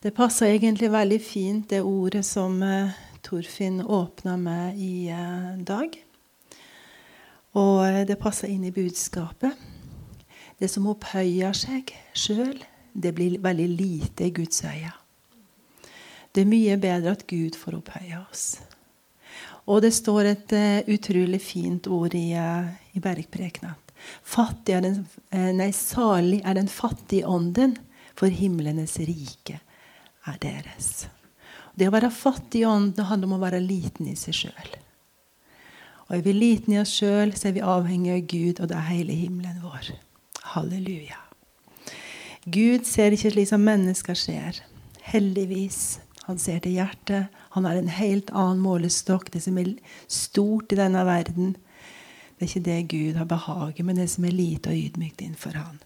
Det passer egentlig veldig fint, det ordet som Torfinn åpnet med i dag. Og det passer inn i budskapet. Det som opphøyer seg selv, det blir veldig lite i Guds øye. Det er mye bedre at Gud får opphøye oss. Og det står et utrolig fint ord i Bergprekenen. Salig er den fattige ånden, for himlenes rike er deres. Det å være fattig i ånden handler om å være liten i seg selv. Og er vi liten i oss selv, så er vi avhengig av Gud, og det er hele himmelen vår. Halleluja. Gud ser ikke slik som mennesker ser. Heldigvis. Han ser til hjertet. Han har en helt annen målestokk. Det som er stort i denne verden, det er ikke det Gud har behaget, men det som er lite og ydmykt innenfor han.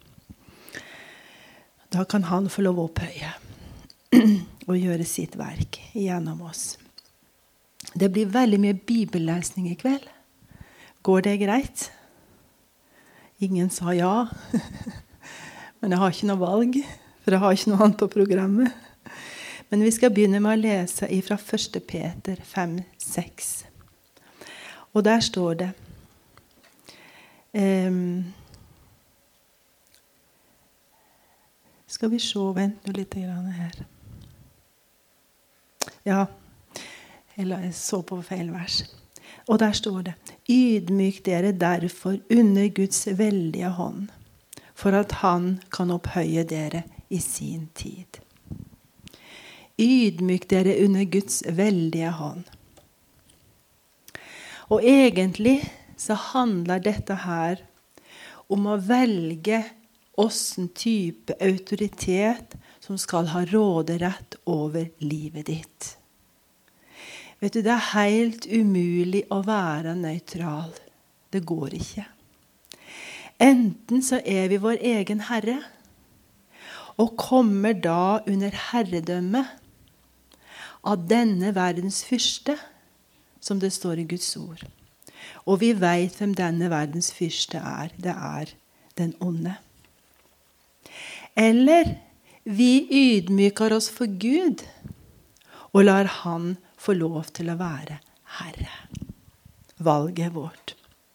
Da kan han få lov å opphøye og gjøre sitt verk gjennom oss. Det blir veldig mye bibellesning i kveld. Går det greit? Ingen sa ja. Men jeg har ikke noe valg, for jeg har ikke noe annet på programmet. Men vi skal begynne med å lese fra 1. Peter 5:6. Og der står det skal vi se, vent nå litt her. Ja, jeg så på feil vers. Og der står det: Ydmyk dere derfor under Guds veldige hånd, for at han kan opphøye dere i sin tid. Ydmyk dere under Guds veldige hånd. Og egentlig så handler dette her om å velge hvordan type autoritet som skal ha råderett over livet ditt. Vet du, det er helt umulig å være nøytral. Det går ikke. Enten så er vi vår egen herre, og kommer da under herredømme av denne verdens fyrste, som det står i Guds ord. Og vi vet hvem denne verdens fyrste er. Det er den onde. Eller vi ydmyker oss for Gud og lar han få lov til å være herre. Valget vårt.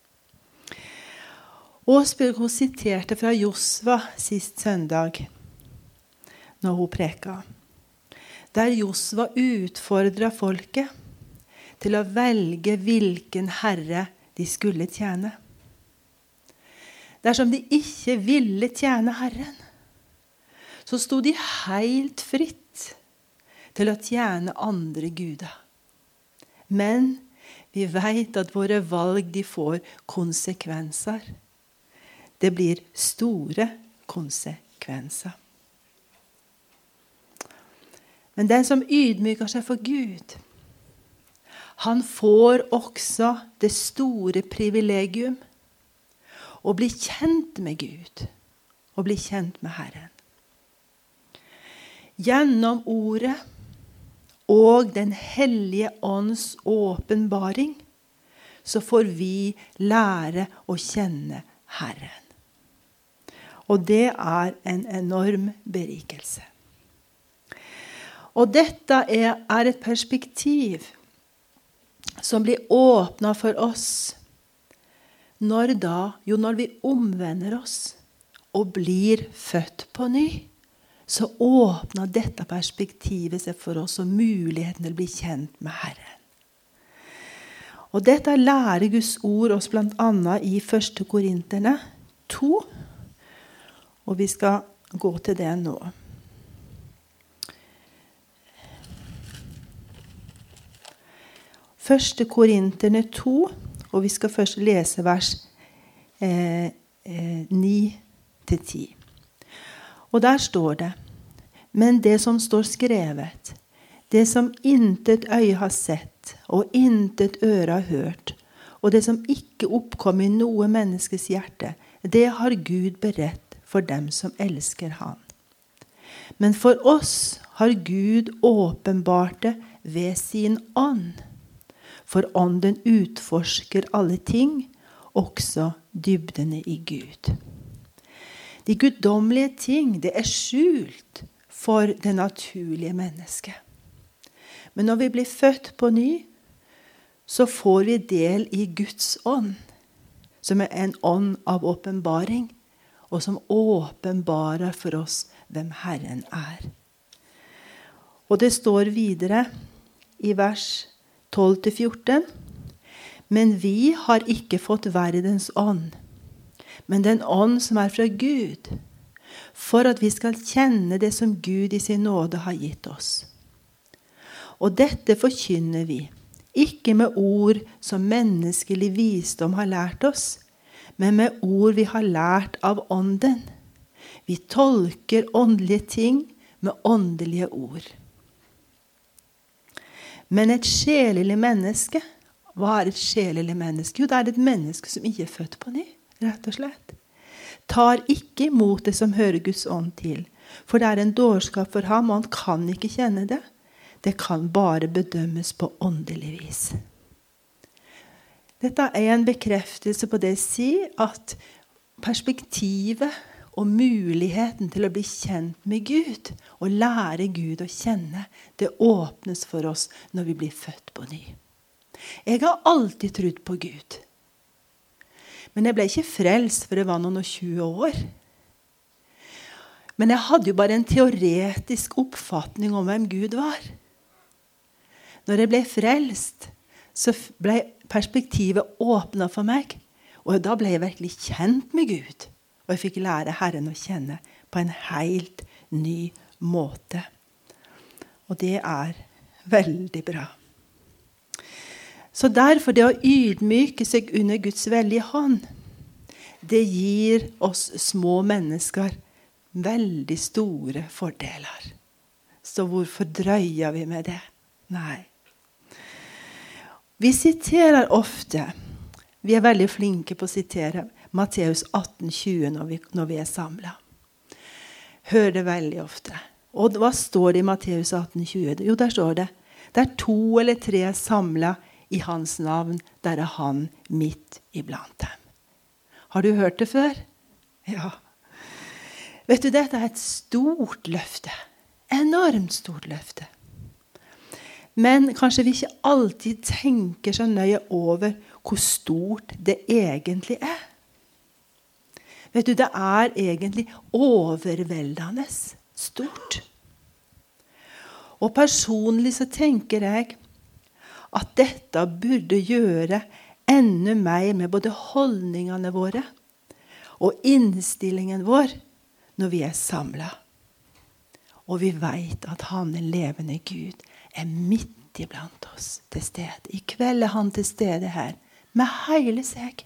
Åsbjørg, hun siterte fra Josva sist søndag når hun preka. Der Josva utfordret folket til å velge hvilken herre de skulle tjene. Dersom de ikke ville tjene Herren, så stod de helt fritt til å tjene andre guder. Men vi vet at våre valg de får konsekvenser. Det blir store konsekvenser. Men den som ydmyker seg for Gud, han får også det store privilegium å bli kjent med Gud og bli kjent med Herren. Gjennom ordet og den hellige ånds åpenbaring så får vi lære å kjenne Herren. Og det er en enorm berikelse. Og dette er et perspektiv som blir åpnet for oss når vi omvender oss og blir født på ny, så åpner dette perspektivet seg for oss og muligheten til å bli kjent med Herren. Og dette lærer Guds ord oss blant annet i 1. Korinterne 2, og vi skal gå til det nå. 1. Korinterne 2, og vi skal først lese vers 9-10. Og der står det: Men det som står skrevet, det som intet øye har sett, og intet øre har hørt, og det som ikke oppkom i noe menneskes hjerte, det har Gud beredt for dem som elsker han. Men for oss har Gud åpenbart det ved sin ånd. For ånden utforsker alle ting, også dybdene i Gud. De guddommelige ting, det er skjult for det naturlige mennesket. Men når vi blir født på ny, så får vi del i Guds ånd, som er en ånd av åpenbaring, og som åpenbarer for oss hvem Herren er. Og det står videre i vers 12-14, men vi har ikke fått verdens ånd, men den ånd som er fra Gud, for at vi skal kjenne det som Gud i sin nåde har gitt oss. Og dette forkynner vi, ikke med ord som menneskelig visdom har lært oss, men med ord vi har lært av ånden. Vi tolker åndelige ting med åndelige ord. Men et sjelelig menneske, hva er et sjelelig menneske? Jo, det er et menneske som ikke er født på ny, rett og slett. Tar ikke imot det som hører Guds ånd til, for det er en dårskap for ham, og han kan ikke kjenne det. Det kan bare bedømmes på åndelig vis. Dette er en bekreftelse på det å si at perspektivet og muligheten til å bli kjent med Gud og lære Gud å kjenne, det åpnes for oss når vi blir født på ny. Jeg har alltid trodd på Gud. Men jeg ble ikke frelst for jeg var noen og 20 år. Men jeg hadde jo bare en teoretisk oppfatning om hvem Gud var. Når jeg ble frelst, så ble perspektivet åpnet for meg. Og da ble jeg virkelig kjent med Gud. Og jeg fikk lære Herren å kjenne på en helt ny måte. Og det er veldig bra. Så derfor det å ydmyke seg under Guds veldige hånd, det gir oss små mennesker veldig store fordeler. Så hvorfor drøyer vi med det? Nei. Vi siterer ofte, vi er veldig flinke på å sitere Matteus 18,20 når vi er samlet. Hør det veldig ofte. Og hva står det i Matteus 18,20? Jo, der står det, der 2 eller 3 er samlet i hans navn, der er han midt iblant dem. Har du hørt det før? Ja. Vet du, dette er et stort løfte. Enormt stort løfte. Men kanskje vi ikke alltid tenker så nøye over hvor stort det egentlig er. Vet du, det er egentlig overveldende stort. Og personlig så tenker jeg at dette burde gjøre enda mer med både holdningene våre og innstillingen vår når vi er samlet. Og vi vet at han er levende Gud, er midt iblant oss til stede. I kveld er han til stede her, med hele seg.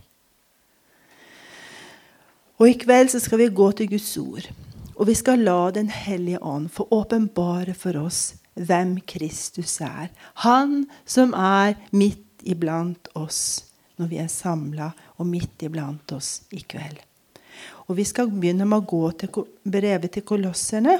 Og i kveld så skal vi gå til Guds ord, og vi skal la den hellige ånd få åpenbare for oss hvem Kristus er. Han som er midt iblant oss når vi er samlet, og midt iblant oss i kveld. Og vi skal begynne med å gå til brevet til Kolosserne.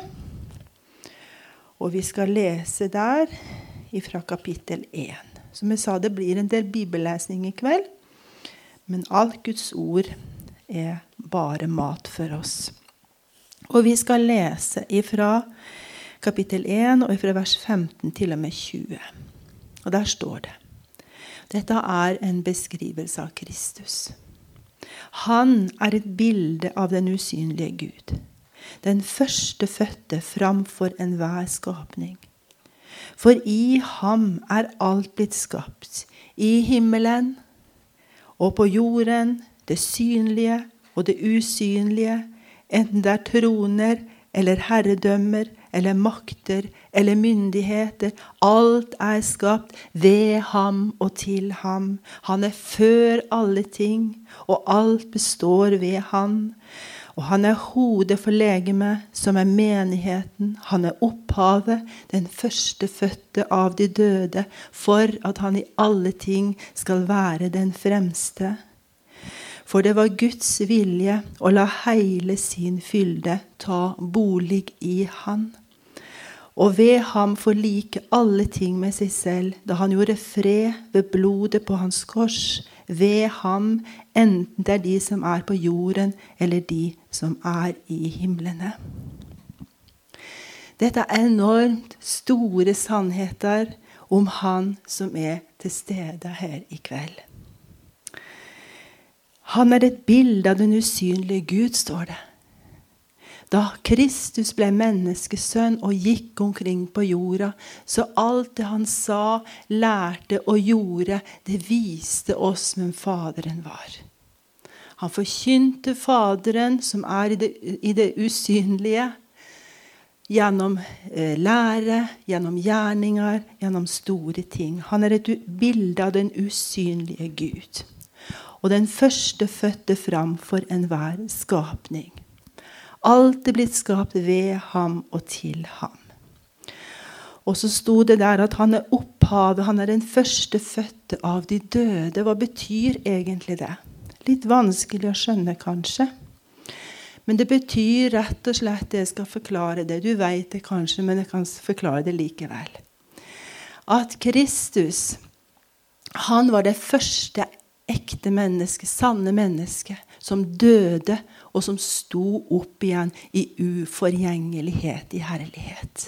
Og vi skal lese der fra kapittel 1. Som jeg sa, det blir en del bibellesning i kveld. Men alt Guds ord er bare mat for oss. Og vi skal lese fra kapittel 1 og fra vers 15 til og med 20. Og der står det. Dette er en beskrivelse av Kristus. Han er et bilde av den usynlige Gud. Den første fødte framfor enhver skapning. For i ham er alt blitt skapt, i himmelen og på jorden, det synlige og det usynlige, enten det er troner eller herredømmer, eller makter, eller myndigheter. Alt er skapt ved ham og til ham. Han er før alle ting, og alt består ved han. Og han er hodet for legemet, som er menigheten. Han er opphavet, den første fødte av de døde, for at han i alle ting skal være den fremste. For det var Guds vilje å la hele sin fylde ta bolig i han. Og ved ham forlike alle ting med seg selv, da han gjorde fred ved blodet på hans kors, ved ham, enten det er de som er på jorden, eller de som er i himlene. Dette er enormt store sannheter om han som er til stede her i kveld. Han er et bilde av den usynlige Gud, står det. Da Kristus ble menneskesønn og gikk omkring på jorda, så alt det han sa, lærte og gjorde, det viste oss hvem Faderen var. Han forkynte Faderen, som er i det usynlige, gjennom lære, gjennom gjerninger, gjennom store ting. Han er et bilde av den usynlige Gud. Og den første fødte framfor enhver skapning. Alt er blitt skapt ved ham og til ham. Og så stod det der at han er opphavet, han er den første fødte av de døde. Hva betyr egentlig det? Litt vanskelig å skjønne kanskje. Men det betyr rett og slett, jeg skal forklare det. Du vet det kanskje, men jeg kan forklare det likevel. At Kristus, han var det første ekte menneske, sanne menneske, som døde og som sto opp igjen i uforgjengelighet, i herlighet.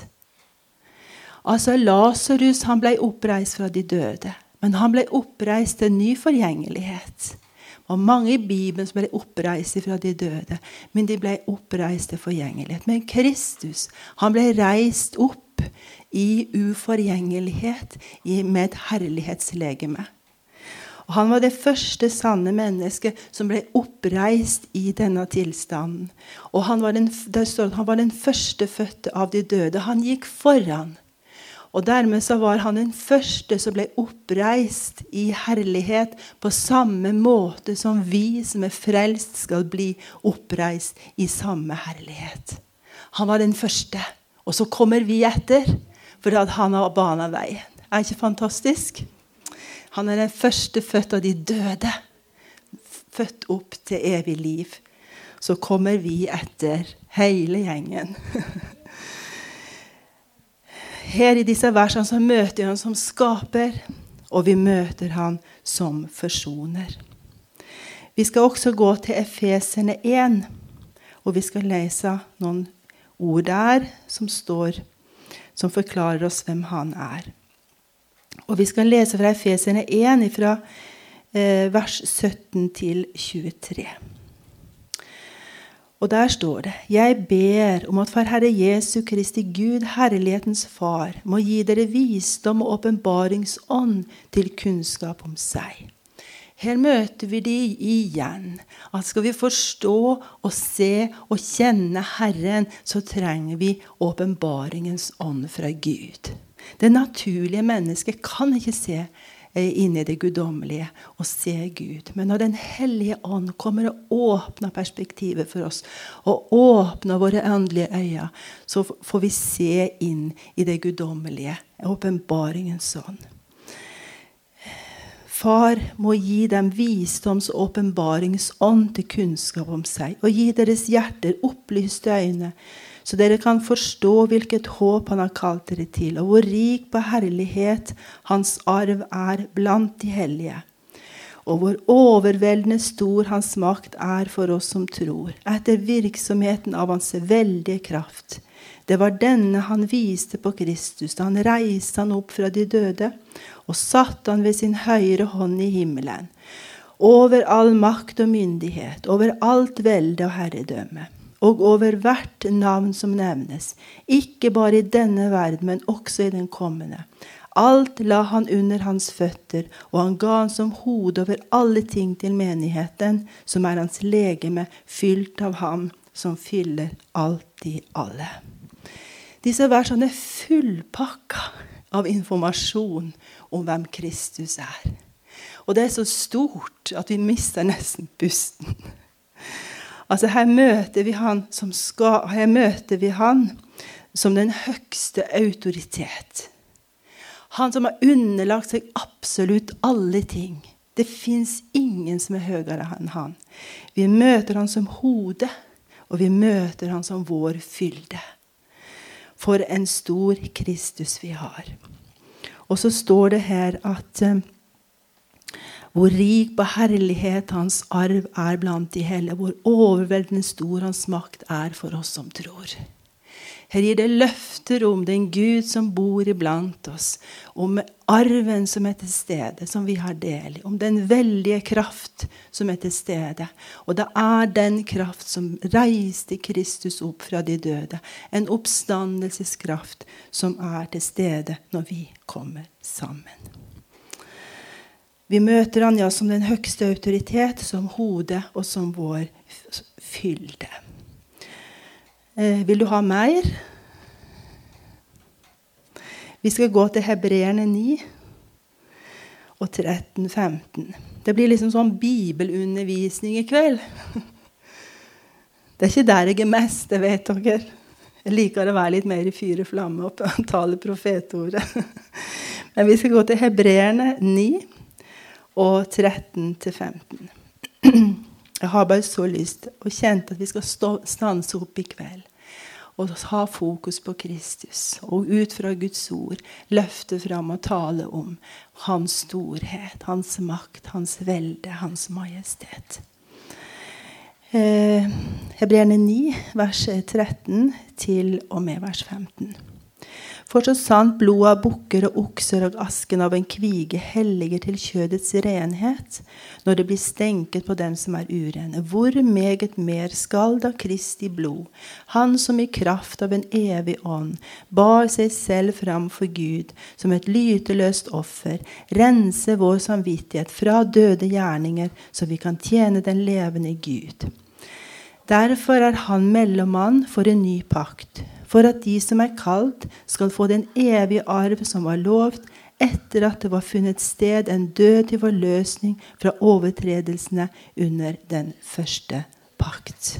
Altså Lazarus, han ble oppreist fra de døde, men han ble oppreist til ny forgjengelighet. Det var mange i Bibelen som ble oppreist fra de døde, men de ble oppreist til forgjengelighet. Men Kristus, han ble reist opp i uforgjengelighet med et herlighetslegeme. Og han var det første sanne mennesket som ble oppreist i denne tilstanden. Og han var den første fødte av de døde. Han gikk foran. Og dermed så var han den første som ble oppreist i herlighet på samme måte som vi som er frelst skal bli oppreist i samme herlighet. Han var den første. Og så kommer vi etter, for at han har banet veien. Er ikke fantastisk? Han er den første født av de døde, født opp til evig liv. Så kommer vi etter hele gjengen. Her i disse versene så møter vi han som skaper, og vi møter han som forsoner. Vi skal også gå til Efeserne 1, og vi skal lese noen ord der som forklarer oss hvem han er. Og vi skal lese fra Efeserne 1, fra vers 17 til 23. Og der står det: «Jeg ber om at for Herre Jesu Kristi Gud, herlighetens far, må gi dere visdom og åpenbaringsånd til kunnskap om seg.» Her møter vi det igjen. At skal vi forstå og se og kjenne Herren, så trenger vi åpenbaringens ånd fra Gud. Det naturlige mennesket kan ikke se inn i det guddommelige og se Gud. Men når den hellige ånd kommer og åpner perspektivet for oss, og åpner våre åndelige øyne, så får vi se inn i det guddommelige, åpenbaringens ånd. Far må gi dem visdoms- og åpenbaringsånd til kunnskap om seg, og gi deres hjerter opplyste øyne, så dere kan forstå hvilket håp han har kalt dere til, og hvor rik på herlighet hans arv er blant de hellige, og hvor overveldende stor hans makt er for oss som tror, etter virksomheten av hans veldige kraft. Det var denne han viste på Kristus, da han reiste han opp fra de døde, og satte han ved sin høyre hånd i himmelen, over all makt og myndighet, over alt velde og herredømme, og over hvert navn som nevnes, ikke bare i denne verden, men også i den kommende. Alt la han under hans føtter, og han ga han som hode over alle ting til menigheten, som er hans legeme, fylt av ham, som fyller alt i alle. Disse versene er fullpakket av informasjon om hvem Kristus er. Og det er så stort at vi mister nesten pusten. Altså her møter vi han som den høyeste autoritet. Han som har underlagt seg absolutt alle ting. Det finnes ingen som er høyere enn han. Vi møter han som hode, og vi møter han som vår fylde. For en stor Kristus vi har. Og så står det her at hvor rik på herlighet hans arv er blant de hellige, hvor overveldende stor hans makt er for oss som tror. Her gir det løfter om den Gud som bor iblant oss, om arven som til stede, som vi har del i, om den veldige kraft som til stede. Og det den kraft som reiste Kristus opp fra de døde, en oppstandelseskraft som til stede når vi kommer sammen. Vi møter han som den høgste autoritet, som hode og som vår fylde. Vil du ha mer? Vi skal gå til Hebreerne 9 og 13-15. Det blir liksom sånn bibelundervisning i kveld. Det ikke der jeg mest, det vet dere. Jeg liker å være litt mer i fyre flamme og tale profetordet. Men vi skal gå til Hebreerne 9 og 13-15. Jeg har bare så lyst og kjent at vi skal stanse opp i kveld og ha fokus på Kristus og ut fra Guds ord løfte fram og tale om hans storhet, hans makt, hans velde, hans majestet. Hebreerne 9, vers 13 til og med vers 15. For så sant blod av bukker og okser og asken av en kvige helliger til kjødets renhet, når det blir stenket på dem som urene, hvor meget mer skal da Kristi blod, han som i kraft av en evig ånd, bar seg selv fram for Gud, som et lyteløst offer, rense vår samvittighet fra døde gjerninger, så vi kan tjene den levende Gud. Derfor han mellommann for en ny pakt, for at de som kalt skal få den evige arv som var lovt, etter at det var funnet sted en død til forløsning fra overtredelsene under den første pakt.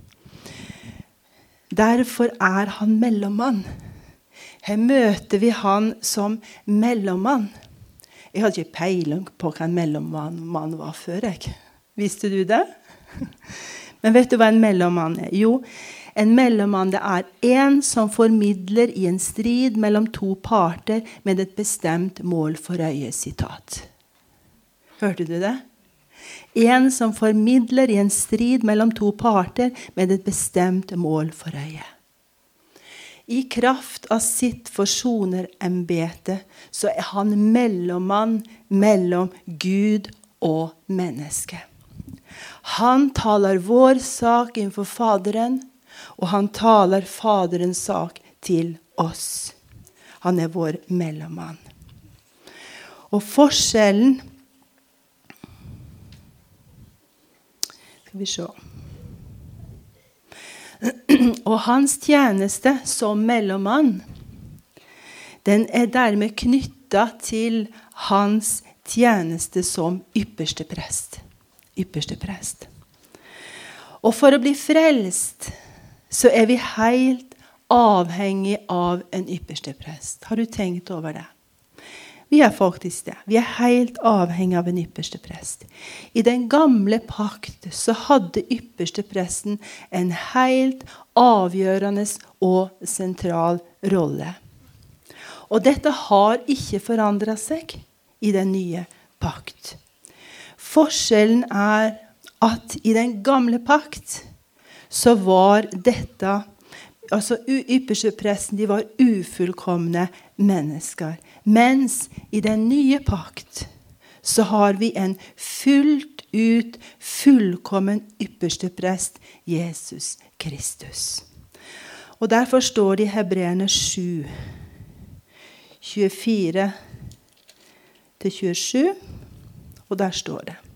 Derfor han mellommann. Her møter vi han som mellommann. Jeg hadde ikke peiling på hva en mellommann var før, jeg. Visste du det? Men vet du hva en mellommann Jo, en mellommann det en som formidler i en strid mellom to parter med et bestemt mål for øye, sitat. Hørte du det? En som formidler i en strid mellom to parter med et bestemt mål for øye. I kraft av sitt forsonerembete så han mellommann mellom Gud og menneske. Han taler vår sak innenfor Faderen, og han taler Faderens sak til oss. Han vår mellommann. Og forskjellen skal vi se. Og hans tjeneste som mellommann, den dermed knyttet til hans tjeneste som ypperste prest. Ypperste prest. Og for å bli frelst, så vi helt avhengig av en ypperste prest. Har du tenkt over det? Vi faktisk det. Vi helt avhengig av en ypperste prest. I den gamle pakt så hadde ypperste presten en helt avgjørende og sentral rolle. Og dette har ikke forandret seg i den nye pakt. Forskjellen at i den gamle pakt så var dette, altså ypperste presten, de var ufullkomne mennesker. Mens i den nye pakt så har vi en fullt ut fullkommen ypperste prest, Jesus Kristus. Og derfor står det i Hebreerne 7, 24-27, og der står det.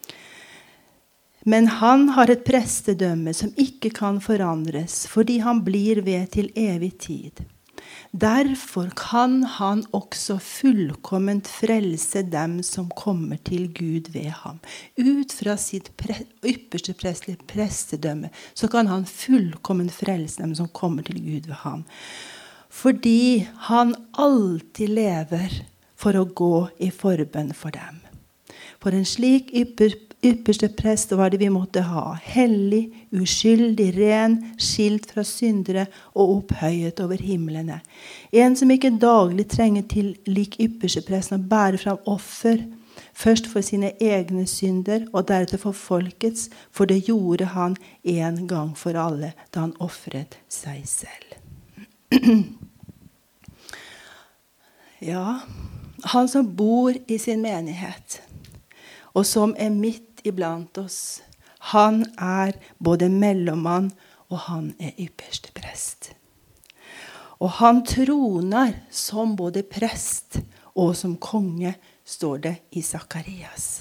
Men han har et prestedømme som ikke kan forandres, fordi han blir ved til evig tid. Derfor kan han også fullkomment frelse dem som kommer til Gud ved ham. Ut fra sitt ypperste prestlige prestedømme, så kan han fullkomment frelse dem som kommer til Gud ved ham. Fordi han alltid lever for å gå i forbønn for dem. For en slik ypperste prest var det vi måtte ha. Hellig, uskyldig, ren, skilt fra syndere og opphøyet over himmelene. En som ikke daglig trenger til lik ypperste presten å bære fram offer, først for sine egne synder og deretter for folkets, for det gjorde han en gang for alle da han offret seg selv. Ja, han som bor i sin menighet, og som midt iblant oss, han både mellommann, og han ypperste prest. Og han troner som både prest og som konge, står det i Sakarias.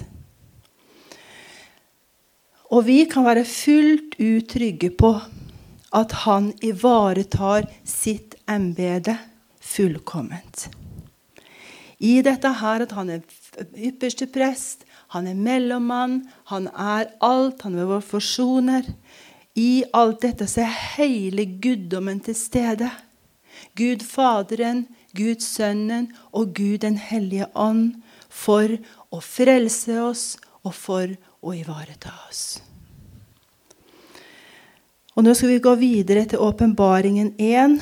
Og vi kan være fullt ut trygge på at han ivaretar sitt embete fullkomment. I dette her at han ypperste prest, han mellommann, han alt, han vår forsoner. I alt dette så hele guddommen til stede. Gud Faderen, Gud Sønnen og Gud den hellige ånd for å frelse oss og for å ivareta oss. Og nå skal vi gå videre til Åpenbaringen 1.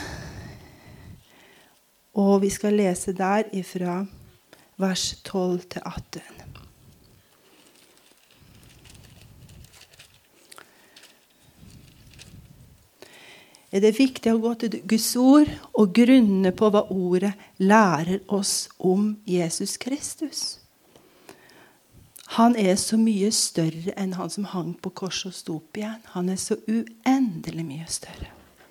Og vi skal lese der ifra vers 12 til 18. Det viktig å gå til Guds ord og grunne på hva ordet lærer oss om Jesus Kristus. Han så mye større enn han som hang på kors og sto opp igjen. Han så uendelig mye større.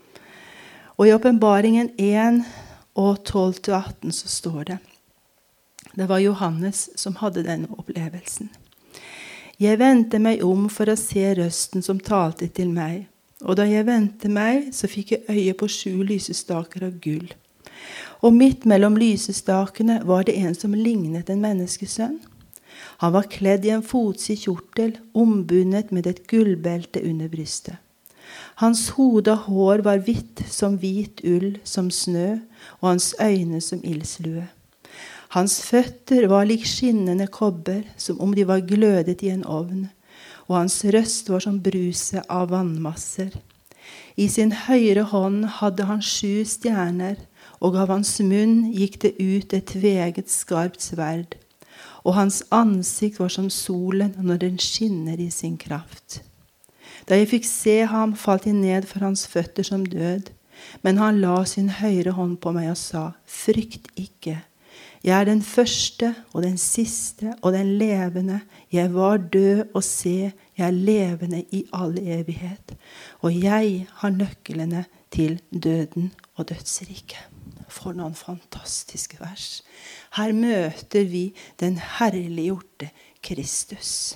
Og i Åpenbaringen 1 og 12-18 så står det: Det var Johannes som hadde denne opplevelsen. Jeg vendte meg om for å se røsten som talte til meg. Og da jeg vendte meg, så fikk jeg øye på 7 lysestaker av gull. Og midt mellom lysestakene var det en som lignet en menneskesønn. Han var kledd i en fotsid kjortel, ombundet med et gullbelte under brystet. Hans hode og hår var hvitt som hvit ull, som snø, og hans øyne som ildslue. Hans føtter var lik skinnende kobber, som om de var glødet i en ovn, og hans røst var som bruset av vannmasser. I sin høyre hånd hadde han 7 stjerner, og av hans munn gikk det ut et tveget skarpt sverd, og hans ansikt var som solen når den skinner i sin kraft. Da jeg fikk se ham, falt jeg ned for hans føtter som død, men han la sin høyre hånd på meg og sa: Frykt ikke. Jeg den første og den siste og den levende. Jeg var død, og se, jeg levende i all evighet. Og jeg har nøklene til døden og dødsriket. For noen fantastiske vers. Her møter vi den herliggjorte Kristus.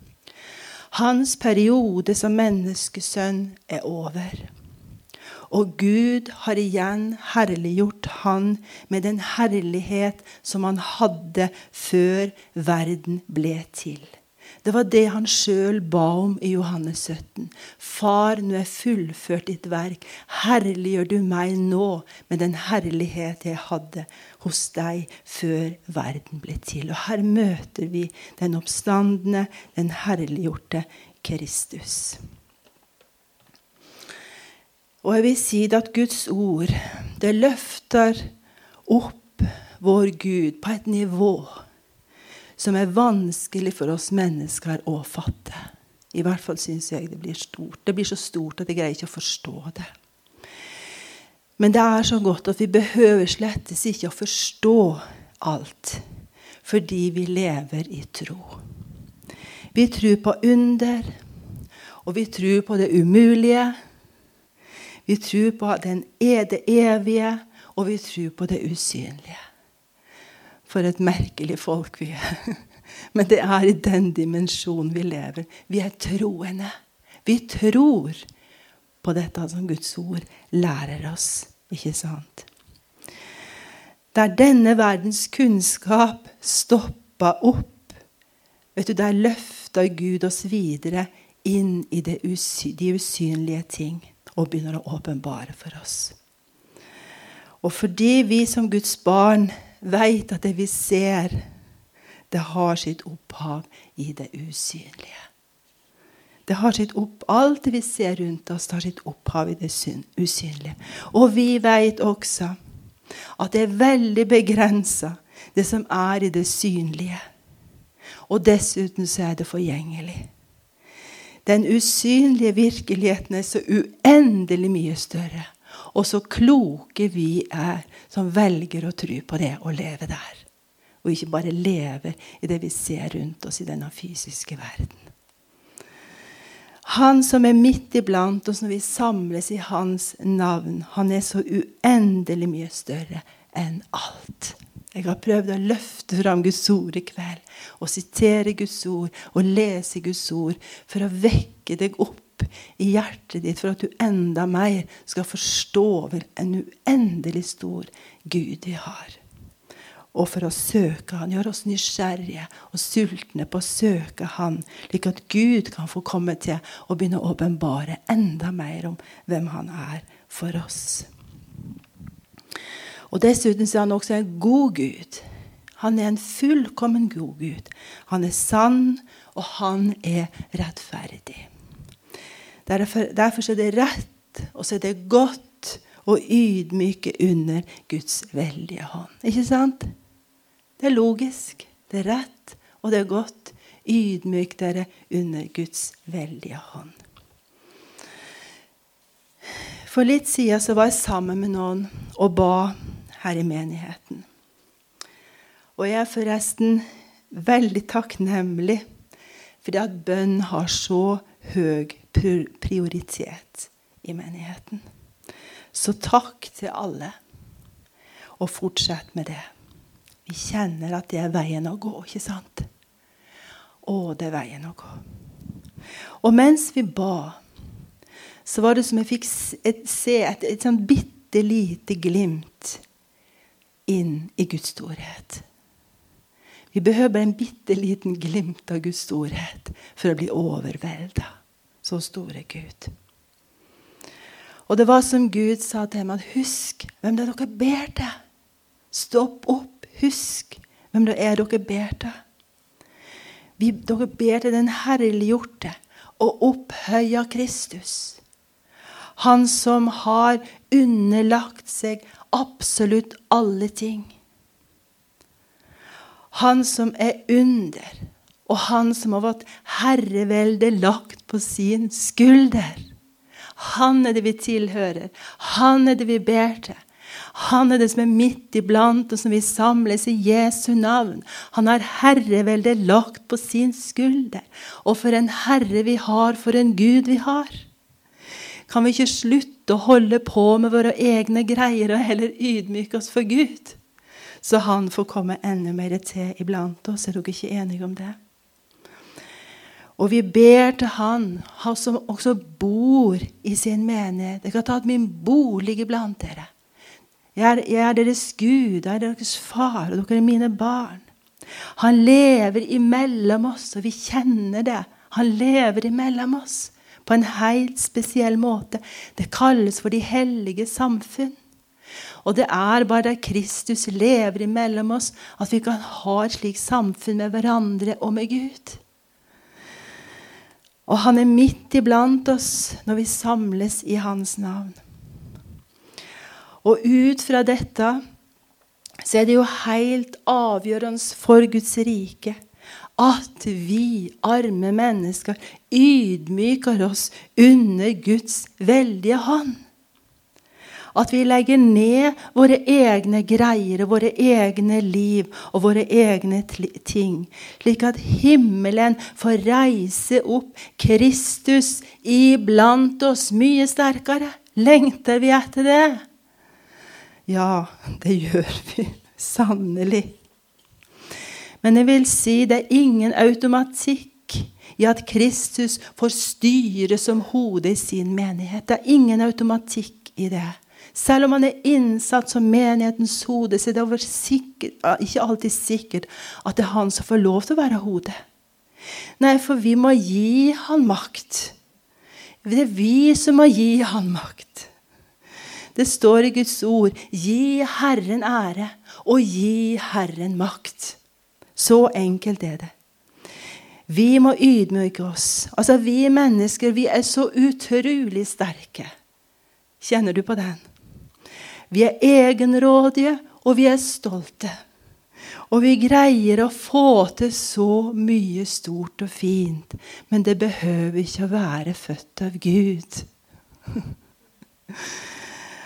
Hans periode som menneskesønn over. Og Gud har igjen herliggjort han med den herlighet som han hadde før verden ble til. Det var det han selv ba om i Johannes 17. Far, nå fullført ditt verk. Herliggjør du meg nå med den herlighet jeg hadde hos deg før verden ble til. Og her møter vi den oppstandende, den herliggjorte Kristus. Og jeg vil si at Guds ord, det løfter opp vår Gud på et nivå som vanskelig for oss mennesker å fatte. I hvert fall synes jeg det blir stort. Det blir så stort at jeg greier ikke å forstå det. Men det så godt at vi behøver slettes ikke å forstå alt, fordi vi lever i tro. Vi tror på under, og vi tror på det umulige. Vi tror på det evige, og vi tror på det usynlige. For et merkelig folk vi Men det i den dimensjonen vi lever. Vi troende. Vi tror på dette som Guds ord lærer oss. Ikke sant? Der denne verdens kunnskap stopper opp, vet du, der løfter Gud oss videre inn i de usynlige ting. Og begynner å åpenbare for oss. Og fordi vi som Guds barn vet at det vi ser, det har sitt opphav i det usynlige. Det har sitt alt det vi ser rundt oss, det har sitt opphav i det usynlige. Og vi vet også at det veldig begrenset, det som i det synlige. Og dessuten så det forgjengelig. Den usynlige virkeligheten så uendelig mye større. Og så kloke vi som velger å tro på det og leve der. Og ikke bare leve i det vi ser rundt oss i denne fysiske verden. Han som midt iblant oss når vi samles i hans navn, han så uendelig mye større enn alt. Jeg har prøvd å løfte fram Guds ord i kveld, og sitere Guds ord, og lese Guds ord, for å vekke deg opp i hjertet ditt, for at du enda mer skal forstå en uendelig stor Gud vi har. Og for å søke han, gjør oss nysgjerrige og sultne på å søke han, slik at Gud kan få komme til å begynne å åpenbare enda mer om hvem han for oss. Og dessuten han også en god Gud. Han en fullkommen god Gud. Han sann, og han rettferdig. Derfor det rett, og så det godt å ydmyke under Guds veldige hånd. Ikke sant? Det logisk, det rett, og det godt. Ydmyk dere under Guds veldige hånd. For litt siden så var jeg sammen med noen og ba her i menigheten. Og jeg forresten veldig takknemlig for at bønn har så høy prioritet i menigheten. Så takk til alle, og fortsett med det. Vi kjenner at det veien å gå, ikke sant? Det veien å gå. Og mens vi ba, så var det som jeg fikk se et sånn bittelite glimt inn i Guds storhet. Vi behøver en bitteliten glimt av Guds storhet for å bli overveldet. Så store Gud. Og det var som Gud sa til meg, husk hvem det dere ber til. Stopp opp. Husk hvem det dere ber til. Dere ber til den herliggjorte og opphøya Kristus. Han som har underlagt seg absolutt alle ting. Han som under, og han som har fått herrevelde lagt på sin skulder. Han det vi tilhører. Han det vi ber til. Han det som midt iblant og som vi samles i Jesu navn. Han har herrevelde lagt på sin skulder. Og for en herre vi har, for en Gud vi har. Kan vi ikke slutte å holde på med våre egne greier og heller ydmyke oss for Gud? Så han får komme enda mer til iblant oss. Er dere ikke enige om det? Og vi ber til han som også bor i sin menighet. Jeg har tatt min bolig iblant dere. Jeg deres Gud, jeg deres far, og dere mine barn. Han lever imellom oss, og vi kjenner det. Han lever imellom oss på en helt spesiell måte. Det kalles for de hellige samfunn. Og det bare der Kristus lever imellom oss, at vi kan ha et slikt samfunn med hverandre og med Gud. Og han midt iblant oss når vi samles i hans navn. Og ut fra dette så det jo helt avgjørende for Guds rike at vi, arme mennesker, ydmyker oss under Guds veldige hånd. At vi legger ned våre egne greier, våre egne liv og våre egne ting, slik at himmelen får reise opp Kristus iblant oss mye sterkere. Lengter vi etter det? Ja, det gjør vi, sannelig. Men jeg vil si det ingen automatikk i at Kristus får styre som hode i sin menighet. Det ingen automatikk i det. Selv om han innsatt som menighetens hode, så det sikkert, ikke alltid sikkert at det han som får lov til å være hode. Nei, for vi må gi han makt. Det vi som må gi han makt. Det står i Guds ord, gi Herren ære, og gi Herren makt. Så enkelt det. Vi må ydmyke oss. Altså, vi mennesker, vi så utrolig sterke. Kjenner du på den? Vi egenrådige, og vi stolte. Og vi greier å få til så mye stort og fint. Men det behøver ikke å være født av Gud.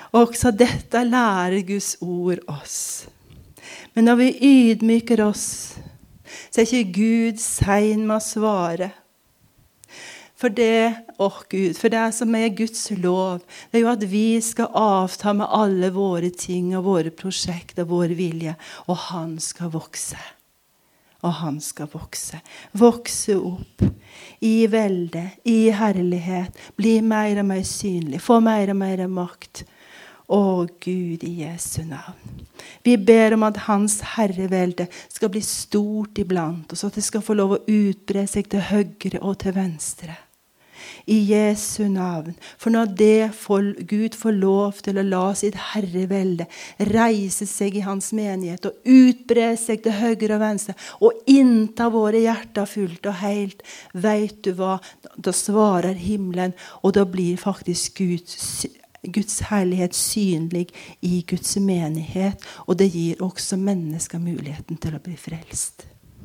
Også dette lærer Guds ord oss. Men når vi ydmyker oss, så er ikke Gud sein med å svare. For det som er Guds lov, det er jo at vi skal avta med alle våre ting og våre prosjekter og vår vilje, og han skal vokse. Og han skal vokse. Vokse opp i velde, i herlighet, bli mer og mer synlig, få mer og mer makt. Å Gud, i Jesu navn. Vi ber om at hans herrevelde skal bli stort iblant oss, at det skal få lov å utbre seg til høyre og til venstre. I Jesu navn. For når Gud får lov til å la sitt herrevelde reise seg i hans menighet og utbre seg til høyre og venstre og innta våre hjerter fullt og helt, vet du hva? Da svarer himmelen, og da blir faktisk Guds herlighet synlig i Guds menighet, og det gir også mennesker muligheten til å bli frelst.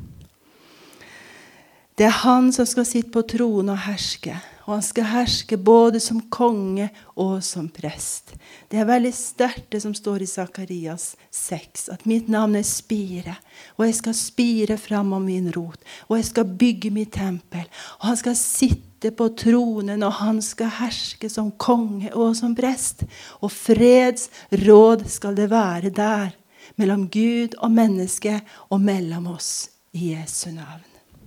Det er han som skal sitte på tronen og herske, og han skal herske både som konge og som prest. Det er veldig sterkt det som står i Sakarias 6, at mitt navn er spire, og jeg skal spire fram om min rot, og jeg skal bygge mitt tempel, og han skal sitte på tronen, og han skal herske som konge og som prest. Og freds råd skal det være der, mellom Gud og menneske, og mellom oss i Jesu navn.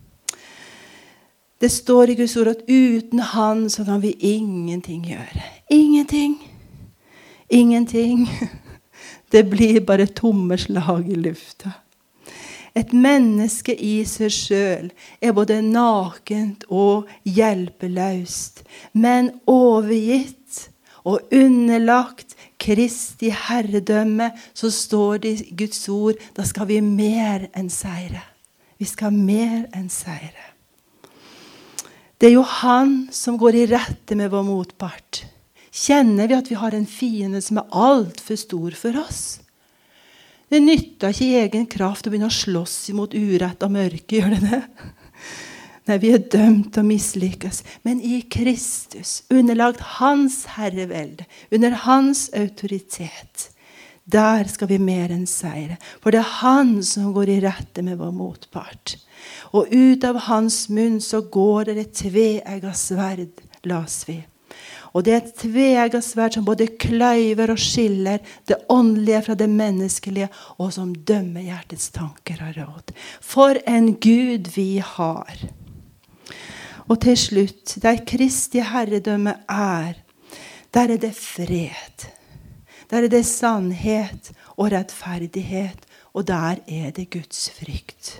Det står i Guds ord at uten han så kan vi ingenting gjøre. Ingenting. Ingenting. Det blir bare tomme slag i lufta. Et menneske i seg selv er både nakent og hjelpeløst, men overgitt og underlagt Kristi herredømme, så står det i Guds ord, da skal vi mer enn seire. Vi skal mer enn seire. Det er jo han som går i rette med vår motpart. Kjenner vi at vi har en fiende som er alt for stor for oss? Det nytter ikke i egen kraft å begynne å slåss imot urett og mørke, gjør det det? Nei, vi er dømt til å mislykkes. Men i Kristus, underlagt hans herrevelde, under hans autoritet, der skal vi mer enn seire. For det er han som går i rette med vår motpart. Og ut av hans munn så går det et tveegget sverd, las vi. Og det er et tveegget sverd som både kløyver og skiller det åndelige fra det menneskelige, og som dømmer hjertets tanker og råd. For en Gud vi har. Og til slutt, der Kristi herredømme er, der er det fred. Der er det sannhet og rettferdighet, og der er det Guds frykt.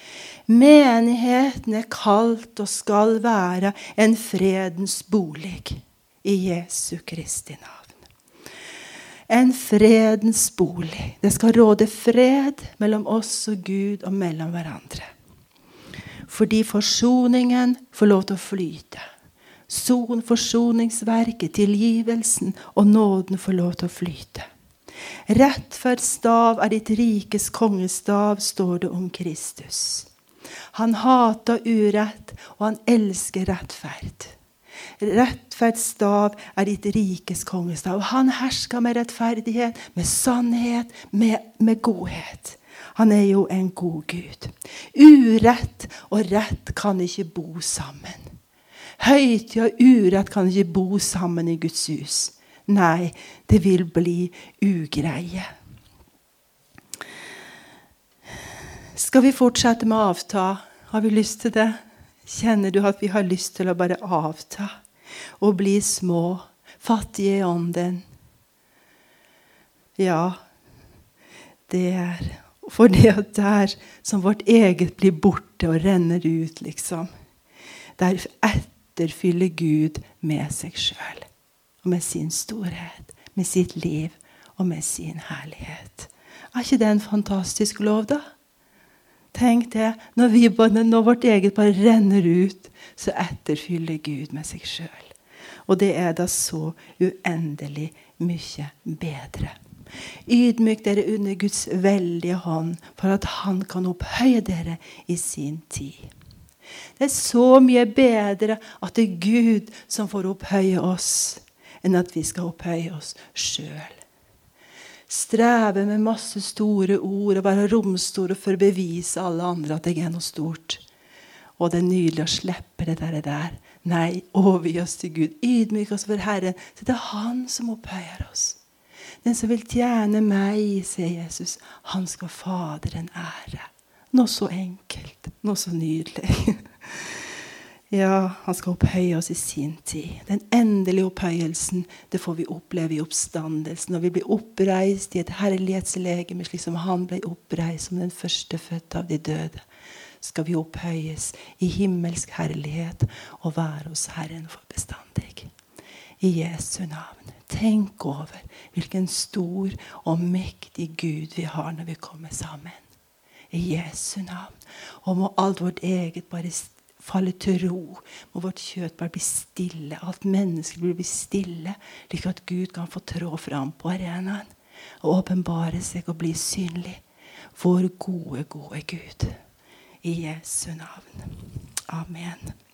Menigheten er kalt og skal være en fredens bolig i Jesu Kristi navn. En fredens bolig. Det skal råde fred mellom oss og Gud og mellom hverandre. Fordi forsoningen får lov til å flyte. Forsoningsverket, tilgivelsen og nåden får lov til å flyte. Rettferdsstav er ditt rikes kongestav, står det om Kristus. Han hater urett, og han elsker rettferd. Rettferdsstav er ditt rikes kongestav. Han hersker med rettferdighet, med sannhet, med godhet. Han er jo en god Gud. Urett og rett kan ikke bo sammen. Høytid og urett kan ikke bo sammen i Guds hus. Nei, det vil bli ugreie. Skal vi fortsette med å avta? Har vi lyst til det? Kjenner du at vi har lyst til å bare avta? Og bli små, fattige i ånden? Ja, det er for det at der som vårt eget blir borte og renner ut, liksom. Der etterfyller Gud med seg selv. Og med sin storhet, med sitt liv og med sin herlighet. Er ikke det en fantastisk lov da? Tenk det, når vårt eget bare renner ut, så etterfyller Gud med seg selv. Og det er da så uendelig mye bedre. Ydmyk dere under Guds veldige hånd, for at han kan opphøye dere i sin tid. Det er så mye bedre at det er Gud som får opphøye oss, enn at vi skal opphøye oss selv. Streve med masse store ord og være romstor for å bevise alle andre at jeg noe stort. Og det nydelige å slippe det der. Nei, overgi oss til Gud. Ydmyk oss for Herren. Så det han som opphøyer oss. Den som vil tjene meg, sier Jesus, han skal Faderen ære. Noe så enkelt, noe så nydelig. Ja, han skal opphøye oss i sin tid. Den endelige opphøyelsen, det får vi oppleve i oppstandelsen. Når vi blir oppreist i et herlighetslegeme, slik som han ble oppreist som den første født av de døde, skal vi opphøyes i himmelsk herlighet og være hos Herren for bestandig. I Jesu navn. Tenk over hvilken stor og mektig Gud vi har når vi kommer sammen. I Jesu navn. Og må alt vårt eget bare falle til ro. Må vårt kjøtt bare bli stille. Alt mennesker blir stille. Slik at Gud kan få trå fram på arenaen. Og åpenbare seg og bli synlig. Vår gode, gode Gud. I Jesu navn. Amen.